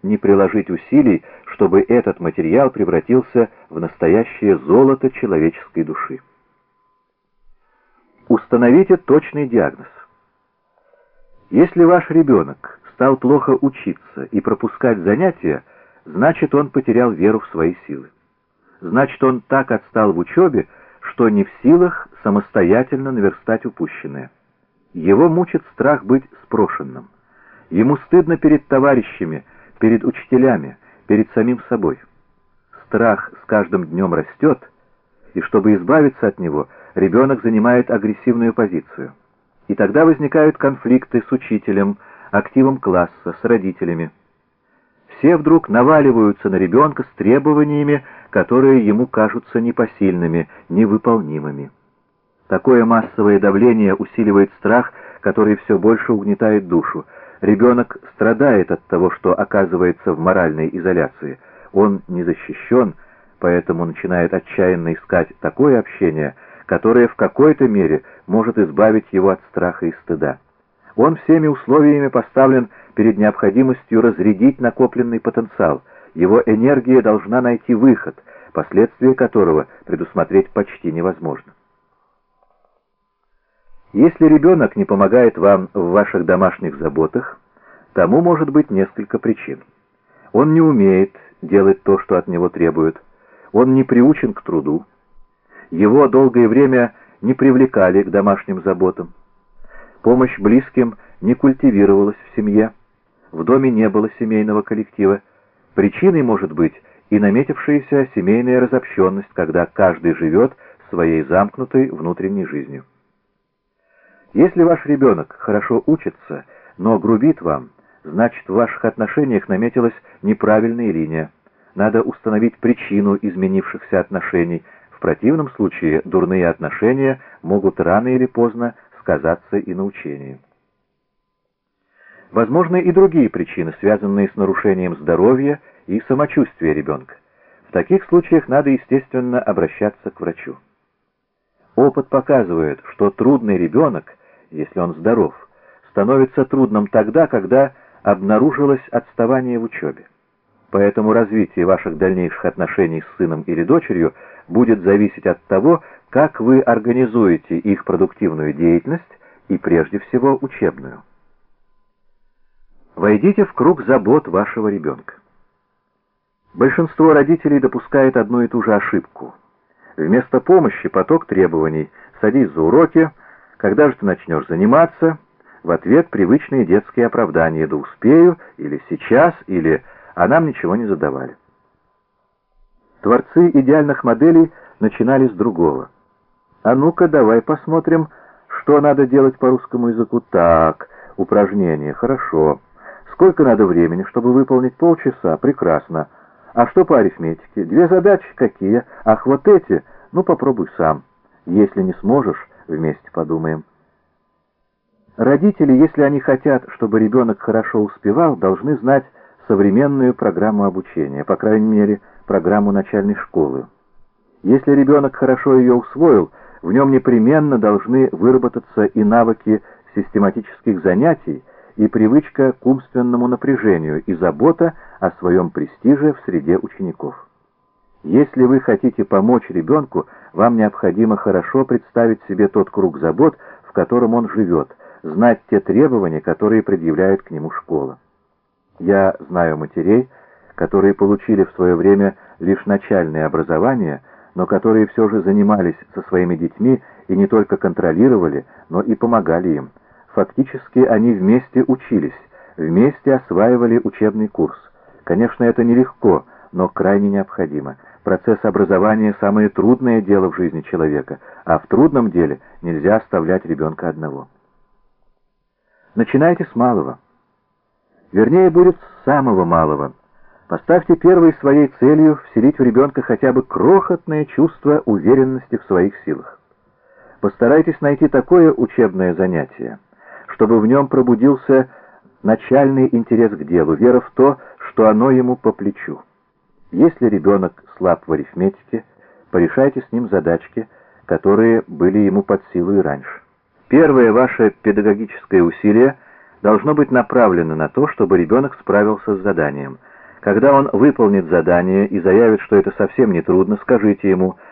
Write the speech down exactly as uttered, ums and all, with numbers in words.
не приложить усилий, чтобы этот материал превратился в настоящее золото человеческой души. Установите точный диагноз. Если ваш ребенок стал плохо учиться и пропускать занятия, значит, он потерял веру в свои силы. Значит, он так отстал в учебе, что не в силах самостоятельно наверстать упущенное. Его мучит страх быть спрошенным. Ему стыдно перед товарищами, перед учителями, перед самим собой. Страх с каждым днем растет, и чтобы избавиться от него, ребенок занимает агрессивную позицию. И тогда возникают конфликты с учителем, активом класса, с родителями. Все вдруг наваливаются на ребенка с требованиями, которые ему кажутся непосильными, невыполнимыми. Такое массовое давление усиливает страх, который все больше угнетает душу. Ребенок страдает от того, что оказывается в моральной изоляции. Он не защищен, поэтому начинает отчаянно искать такое общение, которое в какой-то мере может избавить его от страха и стыда. Он всеми условиями поставлен перед необходимостью разрядить накопленный потенциал. Его энергия должна найти выход, последствия которого предусмотреть почти невозможно. Если ребенок не помогает вам в ваших домашних заботах, тому может быть несколько причин. Он не умеет делать то, что от него требуют, он не приучен к труду, его долгое время не привлекали к домашним заботам, помощь близким не культивировалась в семье, в доме не было семейного коллектива. Причиной может быть и наметившаяся семейная разобщенность, когда каждый живет своей замкнутой внутренней жизнью. Если ваш ребенок хорошо учится, но грубит вам, значит, в ваших отношениях наметилась неправильная линия. Надо установить причину изменившихся отношений. В противном случае дурные отношения могут рано или поздно сказаться и на учении. Возможны и другие причины, связанные с нарушением здоровья и самочувствия ребенка. В таких случаях надо, естественно, обращаться к врачу. Опыт показывает, что трудный ребенок, если он здоров, становится трудным тогда, когда обнаружилось отставание в учебе. Поэтому развитие ваших дальнейших отношений с сыном или дочерью будет зависеть от того, как вы организуете их продуктивную деятельность и, прежде всего, учебную. Войдите в круг забот вашего ребенка. Большинство родителей допускает одну и ту же ошибку. Вместо помощи поток требований: садись за уроки, когда же ты начнешь заниматься? В ответ привычные детские оправдания: да успею, или сейчас, или а нам ничего не задавали. Творцы идеальных моделей начинали с другого. А ну-ка, давай посмотрим, что надо делать по русскому языку. Так, упражнение, хорошо. Сколько надо времени, чтобы выполнить? Полчаса, прекрасно. А что по арифметике? Две задачи какие? Ах, вот эти? Ну, попробуй сам. Если не сможешь, вместе подумаем. Родители, если они хотят, чтобы ребенок хорошо успевал, должны знать современную программу обучения, по крайней мере, программу начальной школы. Если ребенок хорошо ее усвоил, в нем непременно должны выработаться и навыки систематических занятий, и привычка к умственному напряжению, и забота о своем престиже в среде учеников. Если вы хотите помочь ребенку, вам необходимо хорошо представить себе тот круг забот, в котором он живет, знать те требования, которые предъявляет к нему школа. Я знаю матерей, которые получили в свое время лишь начальное образование, но которые все же занимались со своими детьми и не только контролировали, но и помогали им. Фактически они вместе учились, вместе осваивали учебный курс. Конечно, это нелегко, но крайне необходимо. Процесс образования – самое трудное дело в жизни человека, а в трудном деле нельзя оставлять ребенка одного. Начинайте с малого. Вернее, будет с самого малого. Поставьте первой своей целью вселить в ребенка хотя бы крохотное чувство уверенности в своих силах. Постарайтесь найти такое учебное занятие, чтобы в нем пробудился начальный интерес к делу, вера в то, что оно ему по плечу. Если ребенок слаб в арифметике, порешайте с ним задачки, которые были ему под силу и раньше. Первое ваше педагогическое усилие должно быть направлено на то, чтобы ребенок справился с заданием – Когда он выполнит задание и заявит, что это совсем не трудно, скажите ему: